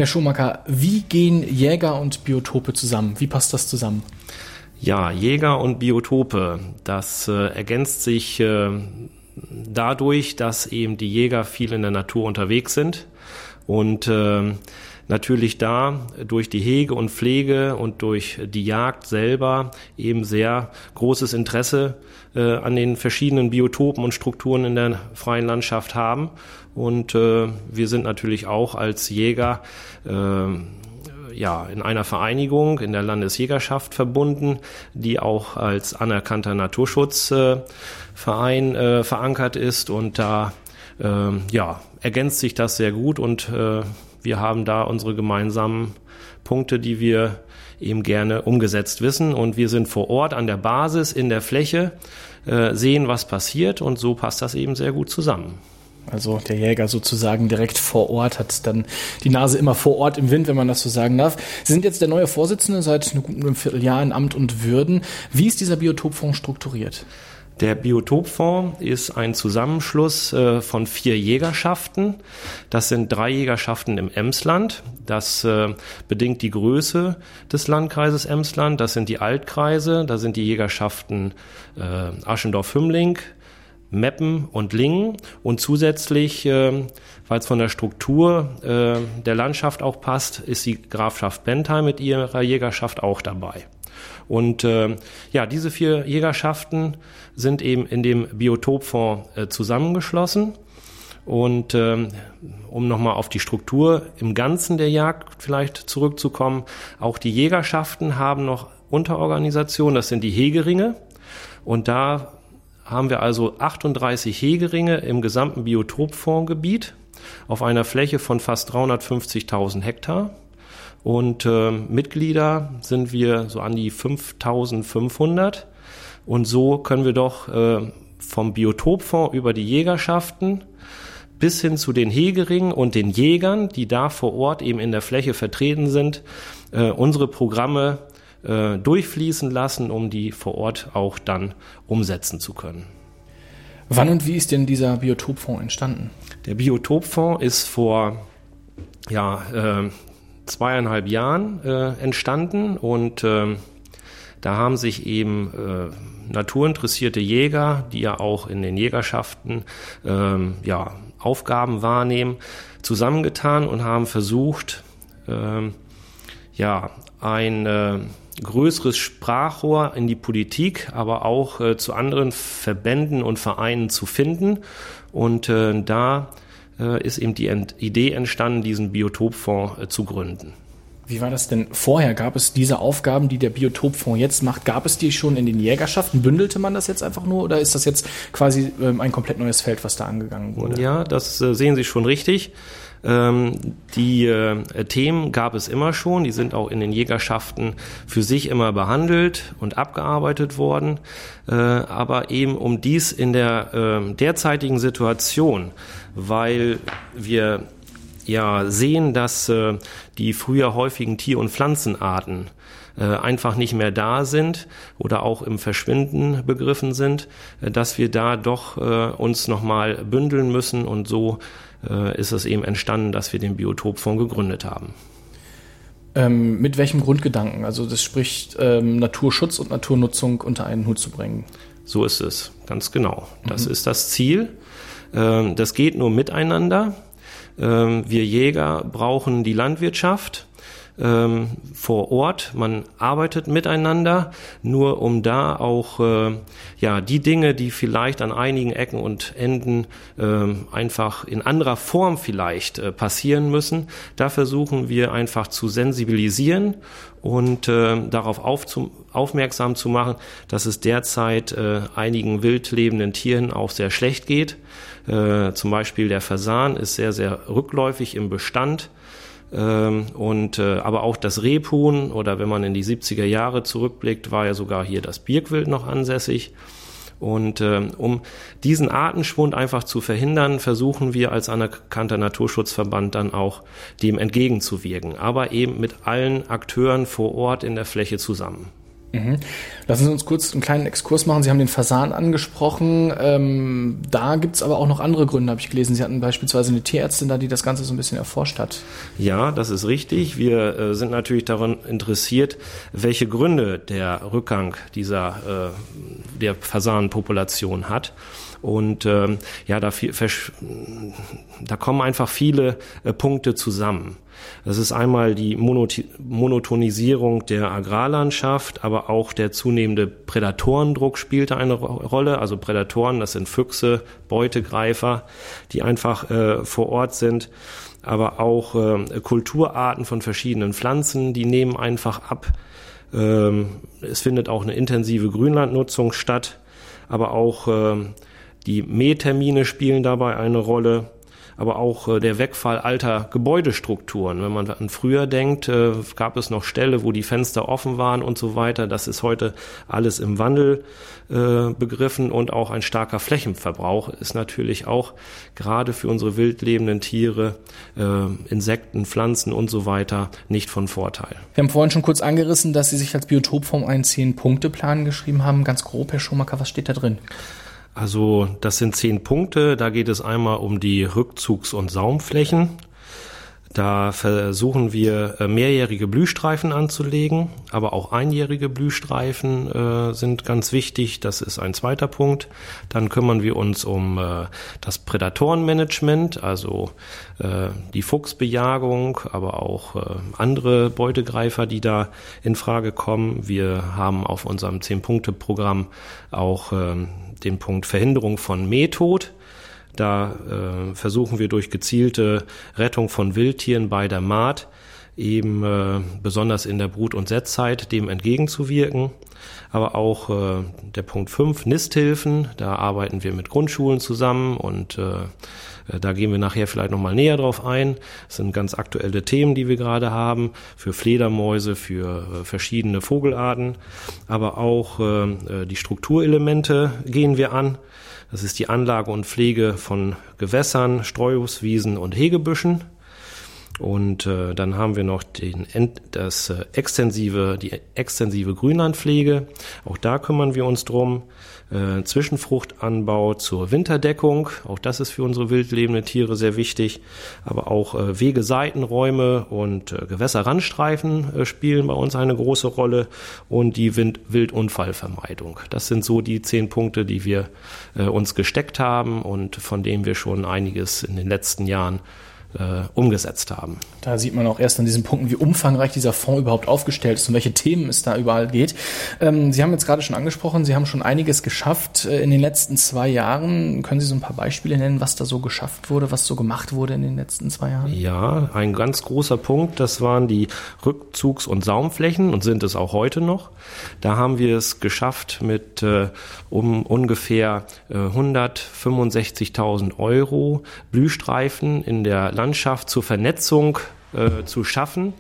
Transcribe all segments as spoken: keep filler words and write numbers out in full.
Herr Schomaker, wie gehen Jäger und Biotope zusammen? Wie passt das zusammen? Ja, Jäger und Biotope, das äh, ergänzt sich äh, dadurch, dass eben die Jäger viel in der Natur unterwegs sind und äh, natürlich da durch die Hege und Pflege und durch die Jagd selber eben sehr großes Interesse äh, an den verschiedenen Biotopen und Strukturen in der freien Landschaft haben. Und äh, wir sind natürlich auch als Jäger äh, ja in einer Vereinigung in der Landesjägerschaft verbunden, die auch als anerkannter Naturschutzverein äh, äh, verankert ist. Und da äh, ja ergänzt sich das sehr gut und äh, wir haben da unsere gemeinsamen Punkte, die wir eben gerne umgesetzt wissen. Und wir sind vor Ort an der Basis, in der Fläche, äh, sehen, was passiert. Und so passt das eben sehr gut zusammen. Also der Jäger sozusagen direkt vor Ort, hat dann die Nase immer vor Ort im Wind, wenn man das so sagen darf. Sie sind jetzt der neue Vorsitzende seit einem guten Vierteljahr in Amt und Würden. Wie ist dieser Biotopfonds strukturiert? Der Biotopfonds ist ein Zusammenschluss äh, von vier Jägerschaften. Das sind drei Jägerschaften im Emsland. Das äh, bedingt die Größe des Landkreises Emsland. Das sind die Altkreise. Da sind die Jägerschaften äh, Aschendorf-Hümmling, Meppen und Lingen. Und zusätzlich, äh, weil es von der Struktur äh, der Landschaft auch passt, ist die Grafschaft Bentheim mit ihrer Jägerschaft auch dabei. Und äh, ja, diese vier Jägerschaften sind eben in dem Biotopfonds äh, zusammengeschlossen. Und ähm, um nochmal auf die Struktur im Ganzen der Jagd vielleicht zurückzukommen, auch die Jägerschaften haben noch Unterorganisationen, das sind die Hegeringe. Und da haben wir also achtunddreißig Hegeringe im gesamten Biotopfondsgebiet auf einer Fläche von fast dreihundertfünfzigtausend Hektar. Und äh, Mitglieder sind wir so an die fünftausendfünfhundert. Und so können wir doch äh, vom Biotopfonds über die Jägerschaften bis hin zu den Hegeringen und den Jägern, die da vor Ort eben in der Fläche vertreten sind, äh, unsere Programme äh, durchfließen lassen, um die vor Ort auch dann umsetzen zu können. Wann und wie ist denn dieser Biotopfonds entstanden? Der Biotopfonds ist vor ja äh, zweieinhalb Jahren äh, entstanden und äh, da haben sich eben äh, naturinteressierte Jäger, die ja auch in den Jägerschaften äh, ja, Aufgaben wahrnehmen, zusammengetan und haben versucht, äh, ja, ein äh, größeres Sprachrohr in die Politik, aber auch äh, zu anderen Verbänden und Vereinen zu finden. Und äh, da äh, ist eben die Ent- Idee entstanden, diesen Biotopfonds äh, zu gründen. Wie war das denn vorher? Gab es diese Aufgaben, die der Biotopfonds jetzt macht, gab es die schon in den Jägerschaften? Bündelte man das jetzt einfach nur oder ist das jetzt quasi ähm, ein komplett neues Feld, was da angegangen wurde? Ja, das äh, sehen Sie schon richtig. Ähm, die äh, Themen gab es immer schon, die sind auch in den Jägerschaften für sich immer behandelt und abgearbeitet worden. Äh, aber eben um dies in der äh, derzeitigen Situation, weil wir ja sehen, dass äh, die früher häufigen Tier- und Pflanzenarten äh, einfach nicht mehr da sind oder auch im Verschwinden begriffen sind, äh, dass wir da doch äh, uns nochmal bündeln müssen und so äh, ist es eben entstanden, dass wir den Biotopfonds gegründet haben. Ähm, mit welchem Grundgedanken? Also das spricht ähm, Naturschutz und Naturnutzung unter einen Hut zu bringen. So ist es, ganz genau. Das mhm. ist das Ziel. Ähm, das geht nur miteinander. Wir Jäger brauchen die Landwirtschaft ähm, vor Ort. Man arbeitet miteinander, nur um da auch äh, ja die Dinge, die vielleicht an einigen Ecken und Enden äh, einfach in anderer Form vielleicht äh, passieren müssen. Da versuchen wir einfach zu sensibilisieren und äh, darauf aufzu- aufmerksam zu machen, dass es derzeit äh, einigen wild lebenden Tieren auch sehr schlecht geht. Äh, zum Beispiel der Fasan ist sehr, sehr rückläufig im Bestand. Ähm, und äh, aber auch das Rebhuhn oder wenn man in die siebziger Jahre zurückblickt, war ja sogar hier das Birkwild noch ansässig. Und äh, um diesen Artenschwund einfach zu verhindern, versuchen wir als anerkannter Naturschutzverband dann auch dem entgegenzuwirken, aber eben mit allen Akteuren vor Ort in der Fläche zusammen. Mhm. Lassen Sie uns kurz einen kleinen Exkurs machen. Sie haben den Fasan angesprochen. Ähm, da gibt's aber auch noch andere Gründe, habe ich gelesen. Sie hatten beispielsweise eine Tierärztin da, die das Ganze so ein bisschen erforscht hat. Ja, das ist richtig. Wir äh, sind natürlich daran interessiert, welche Gründe der Rückgang dieser äh, der Fasanenpopulation hat. Und ähm, ja, da, viel, da kommen einfach viele äh, Punkte zusammen. Das ist einmal die Monot- Monotonisierung der Agrarlandschaft, aber auch der zunehmende Prädatorendruck spielt eine Rolle. Also Prädatoren, das sind Füchse, Beutegreifer, die einfach äh, vor Ort sind. Aber auch äh, Kulturarten von verschiedenen Pflanzen, die nehmen einfach ab. Ähm, es findet auch eine intensive Grünlandnutzung statt, aber auch äh, die Mähtermine spielen dabei eine Rolle, aber auch äh, der Wegfall alter Gebäudestrukturen. Wenn man an früher denkt, äh, gab es noch Ställe, wo die Fenster offen waren und so weiter. Das ist heute alles im Wandel äh, begriffen, und auch ein starker Flächenverbrauch ist natürlich auch gerade für unsere wildlebenden Tiere, äh, Insekten, Pflanzen und so weiter nicht von Vorteil. Wir haben vorhin schon kurz angerissen, dass Sie sich als Biotopfonds einen Zehn-Punkte-Plan geschrieben haben. Ganz grob, Herr Schomaker, was steht da drin? Also das sind zehn Punkte. Da geht es einmal um die Rückzugs- und Saumflächen. Da versuchen wir, mehrjährige Blühstreifen anzulegen, aber auch einjährige Blühstreifen äh, sind ganz wichtig. Das ist ein zweiter Punkt. Dann kümmern wir uns um äh, das Prädatorenmanagement, also äh, die Fuchsbejagung, aber auch äh, andere Beutegreifer, die da in Frage kommen. Wir haben auf unserem Zehn-Punkte-Programm auch äh, den Punkt Verhinderung von Mähtod. Da äh, versuchen wir durch gezielte Rettung von Wildtieren bei der Mahd eben äh, besonders in der Brut- und Setzzeit dem entgegenzuwirken. Aber auch äh, der Punkt fünf, Nisthilfen, da arbeiten wir mit Grundschulen zusammen, und äh, da gehen wir nachher vielleicht nochmal näher drauf ein. Das sind ganz aktuelle Themen, die wir gerade haben, für Fledermäuse, für äh, verschiedene Vogelarten. Aber auch äh, die Strukturelemente gehen wir an. Das ist die Anlage und Pflege von Gewässern, Streuobstwiesen und Hegebüschen. Und äh, dann haben wir noch den, das äh, extensive, die extensive Grünlandpflege. Auch da kümmern wir uns drum. Äh, Zwischenfruchtanbau zur Winterdeckung. Auch das ist für unsere wildlebenden Tiere sehr wichtig. Aber auch äh, Wegeseitenräume und äh, Gewässerrandstreifen äh, spielen bei uns eine große Rolle. Und die Wind- Wildunfallvermeidung. Das sind so die zehn Punkte, die wir äh, uns gesteckt haben und von denen wir schon einiges in den letzten Jahren Äh, umgesetzt haben. Da sieht man auch erst an diesen Punkten, wie umfangreich dieser Fonds überhaupt aufgestellt ist und welche Themen es da überall geht. Ähm, Sie haben jetzt gerade schon angesprochen, Sie haben schon einiges geschafft äh, in den letzten zwei Jahren. Können Sie so ein paar Beispiele nennen, was da so geschafft wurde, was so gemacht wurde in den letzten zwei Jahren? Ja, ein ganz großer Punkt, das waren die Rückzugs- und Saumflächen und sind es auch heute noch. Da haben wir es geschafft, mit äh, um ungefähr äh, hundertfünfundsechzigtausend Euro Blühstreifen in der Landschaft zur Vernetzung äh, zu schaffen.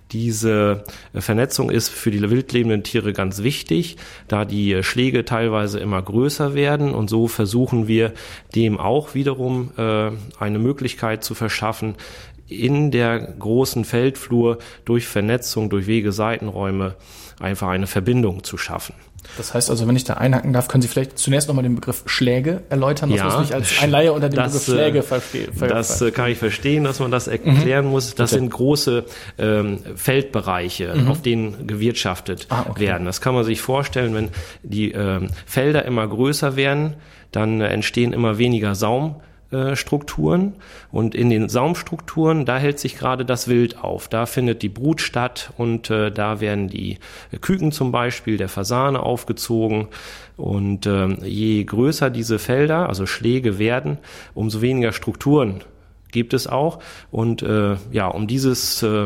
Diese Vernetzung ist für die wildlebenden Tiere ganz wichtig, da die Schläge teilweise immer größer werden, und so versuchen wir dem auch wiederum äh, eine Möglichkeit zu verschaffen, in der großen Feldflur durch Vernetzung, durch Wegeseitenräume einfach eine Verbindung zu schaffen. Das heißt also, wenn ich da einhaken darf, können Sie vielleicht zunächst nochmal den Begriff Schläge erläutern, was ja, muss ich als ein Laie unter dem das, Begriff Schläge verstehen? Ver- das ver- kann ich verstehen, dass man das erklären mhm. muss. Das Bitte. sind große ähm, Feldbereiche, mhm. auf denen gewirtschaftet ah, okay. werden. Das kann man sich vorstellen, wenn die ähm, Felder immer größer werden, dann äh, entstehen immer weniger Saum. Strukturen, und in den Saumstrukturen, da hält sich gerade das Wild auf. Da findet die Brut statt, und äh, da werden die Küken zum Beispiel der Fasane aufgezogen, und äh, je größer diese Felder, also Schläge werden, umso weniger Strukturen gibt es auch, und äh, ja, um dieses äh,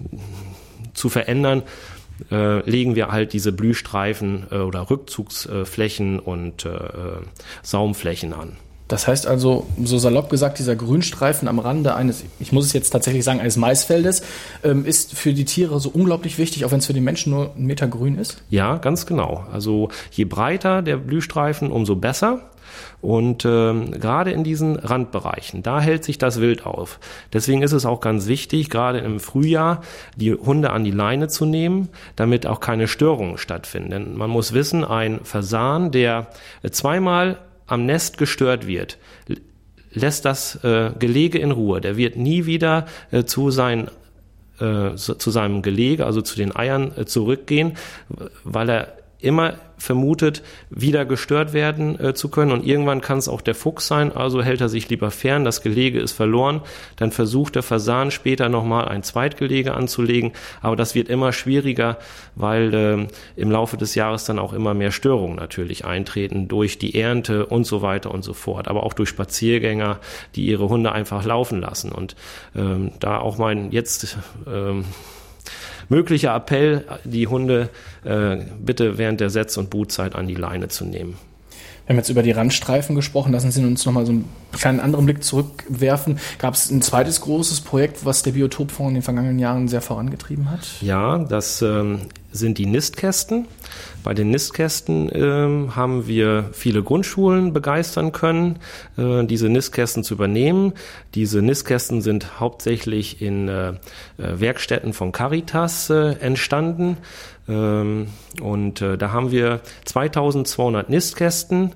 zu verändern, äh, legen wir halt diese Blühstreifen äh, oder Rückzugsflächen und äh, Saumflächen an. Das heißt also, so salopp gesagt, dieser Grünstreifen am Rande eines, ich muss es jetzt tatsächlich sagen, eines Maisfeldes, ähm, ist für die Tiere so unglaublich wichtig, auch wenn es für den Menschen nur ein Meter grün ist? Ja, ganz genau. Also je breiter der Blühstreifen, umso besser. Und ähm, gerade in diesen Randbereichen, da hält sich das Wild auf. Deswegen ist es auch ganz wichtig, gerade im Frühjahr die Hunde an die Leine zu nehmen, damit auch keine Störungen stattfinden. Denn man muss wissen, ein Fasan, der zweimal am Nest gestört wird, lässt das äh, Gelege in Ruhe. Der wird nie wieder äh, zu seinen äh, zu seinem Gelege, also zu den Eiern äh, zurückgehen, weil er immer vermutet, wieder gestört werden äh, zu können. Und irgendwann kann es auch der Fuchs sein, also hält er sich lieber fern, das Gelege ist verloren. Dann versucht der Fasan später nochmal ein Zweitgelege anzulegen. Aber das wird immer schwieriger, weil äh, im Laufe des Jahres dann auch immer mehr Störungen natürlich eintreten durch die Ernte und so weiter und so fort. Aber auch durch Spaziergänger, die ihre Hunde einfach laufen lassen. Und ähm, da auch mein jetzt... Ähm, möglicher Appell, die Hunde äh, bitte während der Setz- und Brutzeit an die Leine zu nehmen. Wir haben jetzt über die Randstreifen gesprochen. Lassen Sie uns noch mal so einen kleinen anderen Blick zurückwerfen. Gab es ein zweites großes Projekt, was der Biotopfonds in den vergangenen Jahren sehr vorangetrieben hat? Ja, das ähm, sind die Nistkästen. Bei den Nistkästen ähm, haben wir viele Grundschulen begeistern können, äh, diese Nistkästen zu übernehmen. Diese Nistkästen sind hauptsächlich in äh, Werkstätten von Caritas äh, entstanden. Ähm, und äh, da haben wir zweitausendzweihundert Nistkästen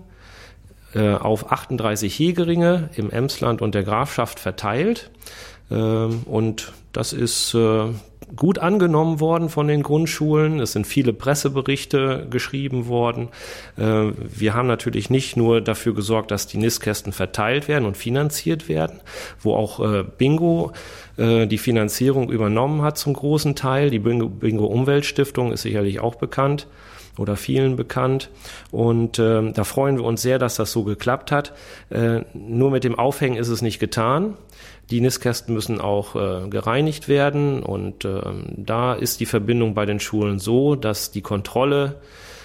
äh, auf achtunddreißig Hegeringe im Emsland und der Grafschaft verteilt. Ähm, und das ist äh, gut angenommen worden von den Grundschulen. Es sind viele Presseberichte geschrieben worden. Äh, wir haben natürlich nicht nur dafür gesorgt, dass die Nistkästen verteilt werden und finanziert werden, wo auch äh, Bingo äh, die Finanzierung übernommen hat zum großen Teil. Die Bingo, Bingo Umweltstiftung ist sicherlich auch bekannt oder vielen bekannt. Und äh, da freuen wir uns sehr, dass das so geklappt hat. Äh, nur mit dem Aufhängen ist es nicht getan. Die Nistkästen müssen auch äh, gereinigt werden und äh, da ist die Verbindung bei den Schulen so, dass die Kontrolle,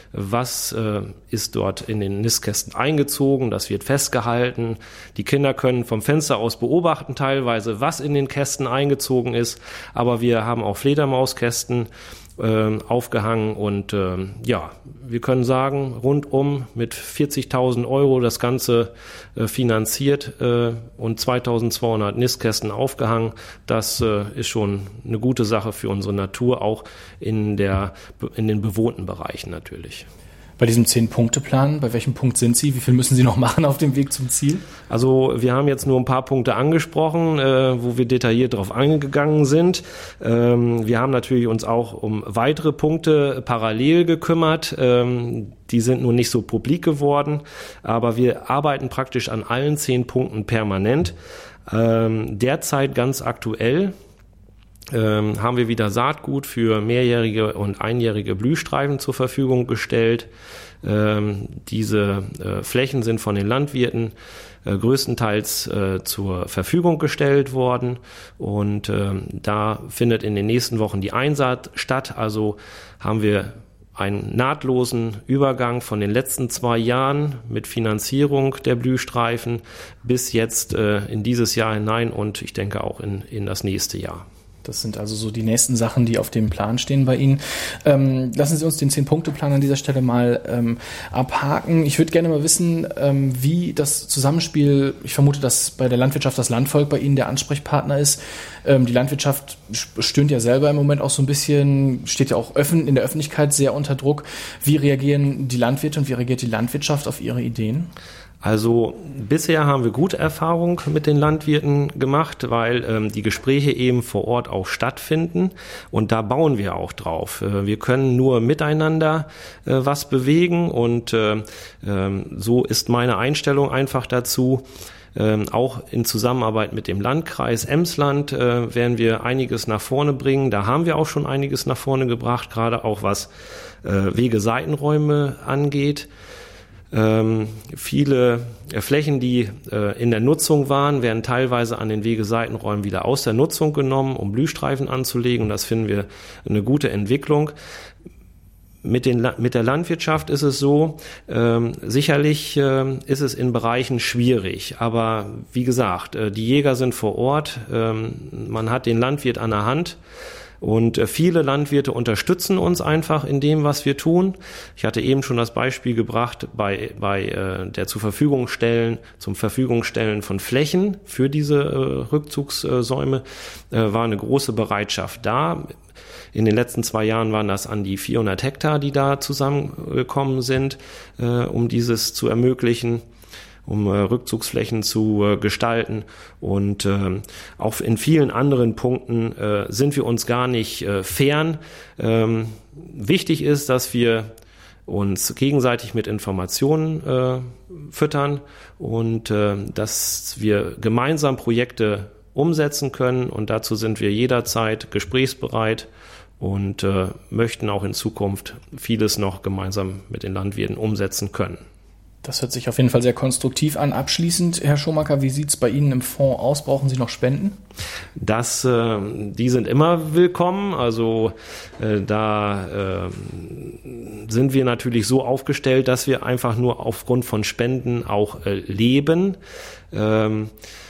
was äh, ist dort in den Nistkästen eingezogen, das wird festgehalten. Die Kinder können vom Fenster aus beobachten teilweise, was in den Kästen eingezogen ist, aber wir haben auch Fledermauskästen äh, aufgehangen und äh, ja, wir können sagen, rundum mit vierzigtausend Euro das Ganze äh, finanziert äh, und zweitausendzweihundert Nistkästen aufgehangen. Das äh, ist schon eine gute Sache für unsere Natur, auch in der in den bewohnten Bereichen natürlich. Bei diesem Zehn-Punkte-Plan, bei welchem Punkt sind Sie? Wie viel müssen Sie noch machen auf dem Weg zum Ziel? Also wir haben jetzt nur ein paar Punkte angesprochen, äh, wo wir detailliert darauf eingegangen sind. Ähm, wir haben natürlich uns auch um weitere Punkte parallel gekümmert. Ähm, die sind nur nicht so publik geworden, aber wir arbeiten praktisch an allen zehn Punkten permanent. Ähm, derzeit ganz aktuell Ähm, haben wir wieder Saatgut für mehrjährige und einjährige Blühstreifen zur Verfügung gestellt. Ähm, diese äh, Flächen sind von den Landwirten äh, größtenteils äh, zur Verfügung gestellt worden und ähm, da findet in den nächsten Wochen die Einsaat statt. Also haben wir einen nahtlosen Übergang von den letzten zwei Jahren mit Finanzierung der Blühstreifen bis jetzt äh, in dieses Jahr hinein und ich denke auch in, in das nächste Jahr. Das sind also so die nächsten Sachen, die auf dem Plan stehen bei Ihnen. Ähm, lassen Sie uns den Zehn-Punkte-Plan an dieser Stelle mal ähm, abhaken. Ich würde gerne mal wissen, ähm, wie das Zusammenspiel, ich vermute, dass bei der Landwirtschaft das Landvolk bei Ihnen der Ansprechpartner ist. Ähm, die Landwirtschaft stöhnt ja selber im Moment auch so ein bisschen, steht ja auch öffn- in der Öffentlichkeit sehr unter Druck. Wie reagieren die Landwirte und wie reagiert die Landwirtschaft auf Ihre Ideen? Also bisher haben wir gute Erfahrung mit den Landwirten gemacht, weil ähm, die Gespräche eben vor Ort auch stattfinden und da bauen wir auch drauf. Äh, wir können nur miteinander äh, was bewegen und äh, äh, so ist meine Einstellung einfach dazu. Ähm, auch in Zusammenarbeit mit dem Landkreis Emsland äh, werden wir einiges nach vorne bringen. Da haben wir auch schon einiges nach vorne gebracht, gerade auch was äh, Wegeseitenräume angeht. Ähm, viele äh, Flächen, die äh, in der Nutzung waren, werden teilweise an den Wegeseitenräumen wieder aus der Nutzung genommen, um Blühstreifen anzulegen. Und das finden wir eine gute Entwicklung. Mit, den, mit der Landwirtschaft ist es so, ähm, sicherlich äh, ist es in Bereichen schwierig, aber wie gesagt, äh, die Jäger sind vor Ort, ähm, man hat den Landwirt an der Hand Und äh, viele Landwirte unterstützen uns einfach in dem, was wir tun. Ich hatte eben schon das Beispiel gebracht bei, bei äh, der zur Verfügung stellen, zum Verfügungstellen von Flächen für diese äh, Rückzugssäume äh, war eine große Bereitschaft da. In den letzten zwei Jahren waren das an die vierhundert Hektar, die da zusammengekommen sind, äh, um dieses zu ermöglichen, um äh, Rückzugsflächen zu äh, gestalten. Und äh, auch in vielen anderen Punkten äh, sind wir uns gar nicht äh, fern. Ähm, wichtig ist, dass wir uns gegenseitig mit Informationen äh, füttern und äh, dass wir gemeinsam Projekte umsetzen können. Und dazu sind wir jederzeit gesprächsbereit und äh, möchten auch in Zukunft vieles noch gemeinsam mit den Landwirten umsetzen können. Das hört sich auf jeden Fall sehr konstruktiv an. Abschließend, Herr Schomacker, wie sieht es bei Ihnen im Fonds aus? Brauchen Sie noch Spenden? Das, äh, die sind immer willkommen. Also äh, da äh, sind wir natürlich so aufgestellt, dass wir einfach nur aufgrund von Spenden auch äh, leben. Ähm,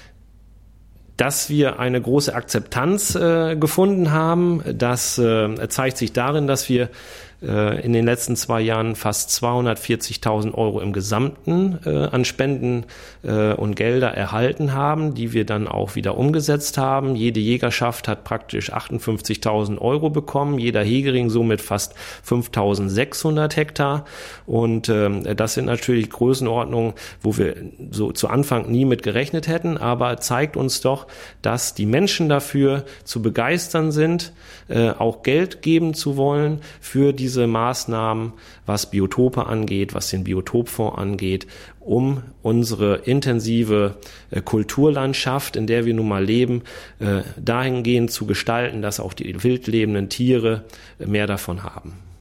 Dass wir eine große Akzeptanz äh, gefunden haben, das äh, zeigt sich darin, dass wir äh, in den letzten zwei Jahren fast zweihundertvierzigtausend Euro im Gesamten äh, an Spenden äh, und Gelder erhalten haben, die wir dann auch wieder umgesetzt haben. Jede Jägerschaft hat praktisch achtundfünfzigtausend Euro bekommen, jeder Hegering somit fast fünftausendsechshundert Hektar. Und äh, das sind natürlich Größenordnungen, wo wir so zu Anfang nie mit gerechnet hätten, aber zeigt uns doch, dass die Menschen dafür zu begeistern sind, äh, auch Geld geben zu wollen für diese Maßnahmen, was Biotope angeht, was den Biotopfonds angeht, um unsere intensive äh, Kulturlandschaft, in der wir nun mal leben, äh, dahingehend zu gestalten, dass auch die wild lebenden Tiere äh, mehr davon haben.